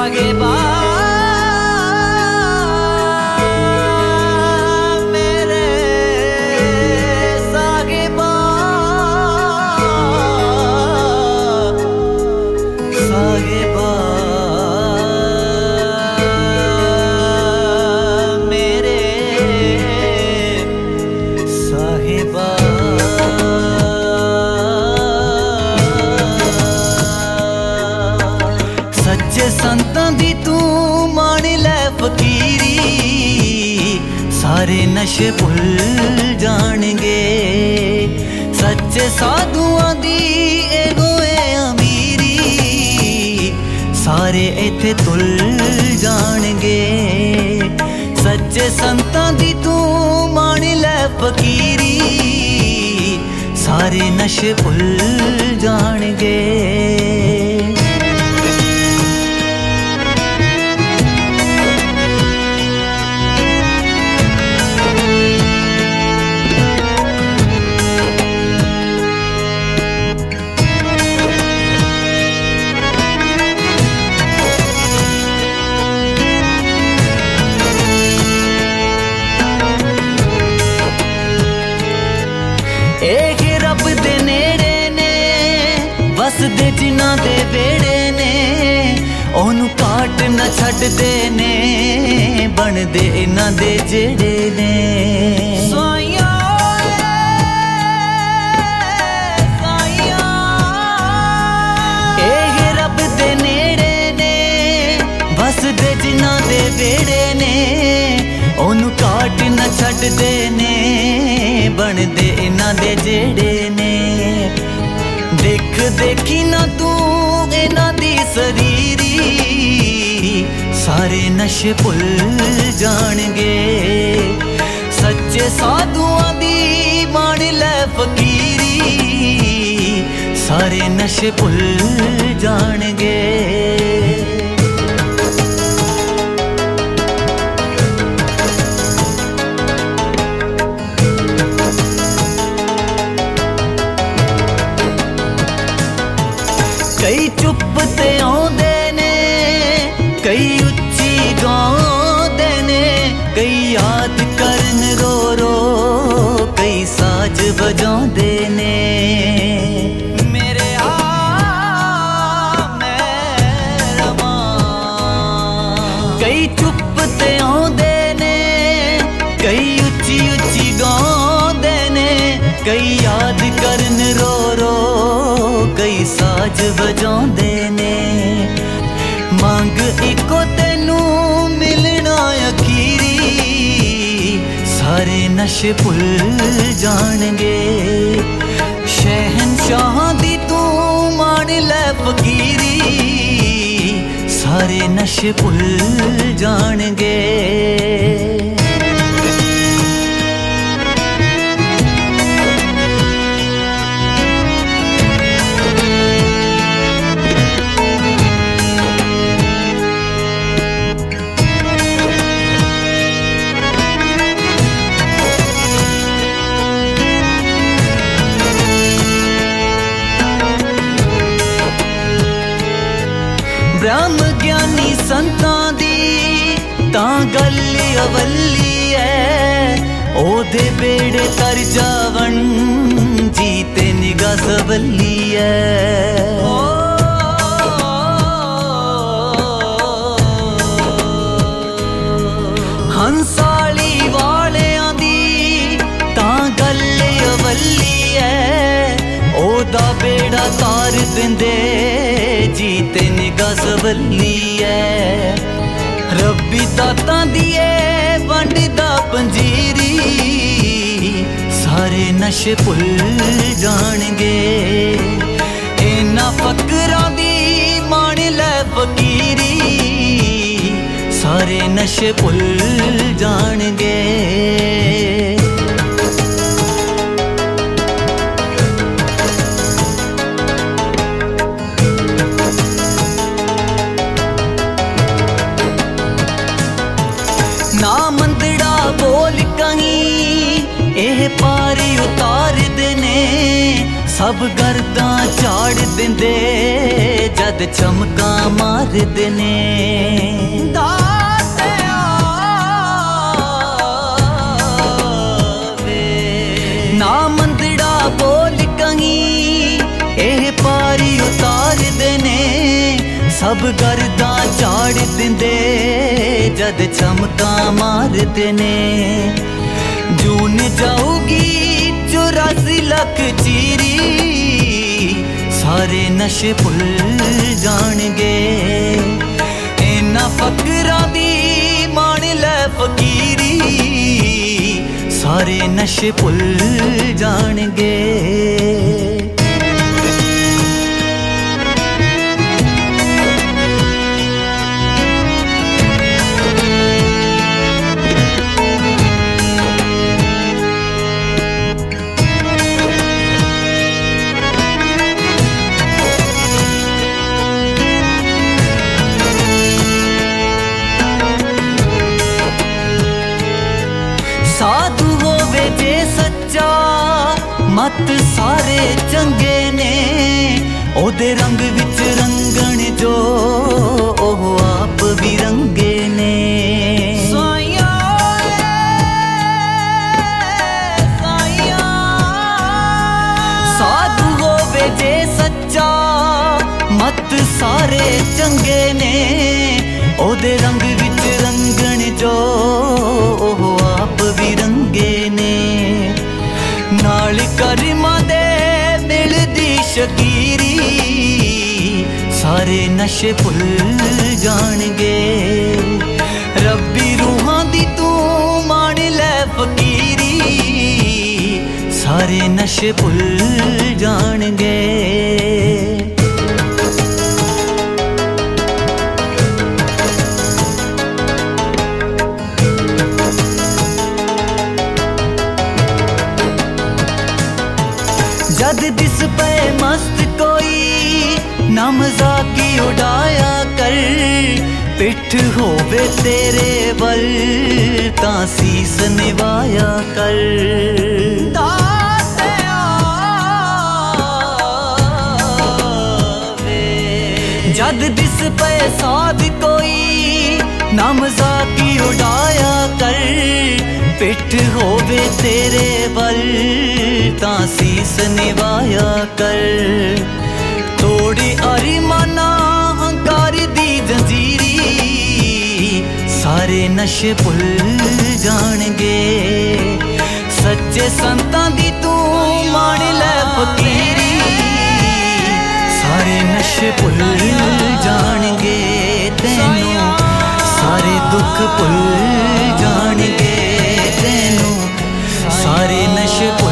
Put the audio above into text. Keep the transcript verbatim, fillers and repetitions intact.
साहिबा मेरे साहिबा साहिबा मेरे साहिबा सच्चे संतां दी तू मान लै फकीरी सारे नशे भुल जाणगे सच्चे साधुआं दी एगो ए अमीरी सारे इत्थे तुल जाणगे सच्चे संतां दी तू मान लै फकीरी सारे नशे भुल जाणगे रब दे नेड़े ने वसदे जिन्हां दे वेड़े ने ओनू काट न छड्डदे ने बनदे इन्हां दे जेड़े ने साइयां साइयां एह रब दे नेड़े ने वसदे जिन्हां दे वेड़े ने ओनू काट न छड्डदे ने बनदे इन्हां दे जेड़े ने देख देखी ना तू इन्हां दी शरीरी सारे नशे भुल जाणगे सच्चे साधुआं दी मान लै फकीरी सारे नशे भुल जाणगे कई चुप ते आउंदे ने कई उच्ची गाउंदे ने कई याद करन रो रो कई साज बजाउंदे ने मेरे आ मैं रवां कई चुप ते आउंदे ने कई उच्ची उच्ची गाउंदे ने कई याद करन रो रो कई साज बजाउंदे ने मंग इको तेनू मिलना अखीरी सारे नशे भुल जाणगे शहनशाहां दी तू मान लै फकीरी सारे नशे भुल जाणगे ब्रह्म ज्ञानी संतां दी तां गल अवल्ली ऐ ओदे बेड़े तर जावन जीते निगाह सवल्ली ऐ हंसाली वालियां दी तां गल अवल्ली ऐ ओदा बेड़ा तार दिंदे जीते निगाह सवल्ली ऐ रब्बी दातां दी ऐ वंडदा पंजीरी सारे नशे भुल जाणगे इन्हां फकरां दी मान लै फकीरी सारे नशे भुल जाणगे ना मंदड़ा बोल कहीं एह पारी उतार देने सब गर्दां झाड़ दिंदे जद चमकां मारदे ने। ना मंदड़ा बोल कहीं एह पारी उतार देने, सब गर्दां झाड़ दिंदे जद चमकां मारदे ने। जून जाऊगी चौरासी लख चीरी, सारे नशे भुल जाणगे। इन्हां फकरां दी मान लै फकीरी, सारे नशे भुल जाणगे। साधु होवे जे सच्चा मत सारे चंगे ने, ओदे रंग विच रंगण जो ओह आप भी रंगे ने। साइया साइया साधु होवे जे सच्चा मत सारे चंगे ने, ओदे रंग विच रंगण जो ओह आप भी रंगे ने। नाल करिमा दे मिलदी शकीरी, सारे नशे भुल जाणगे। रब्बी रूहां दी तू मान लै फकीरी, सारे नशे भुल जाणगे। जद दिस पे मस्त कोई ना मजाकी उड़ाया कर, पिठ होवे तेरे बल तां सीस निवाया कर। जद दिस पे साध कोई ना मजाकी उड़ाया कर, पिठ होवे तेरे बल तां सीस निवाया कर। तोड़ी अरिमाना हंकार दी जंजीरी, सारे नशे भुल जाणगे। सच्चे संतां दी तू मान लै फकीरी, सारे नशे भुल जाणगे। तैनू सारे दुख भुल जाणगे, तैनू सारे नशे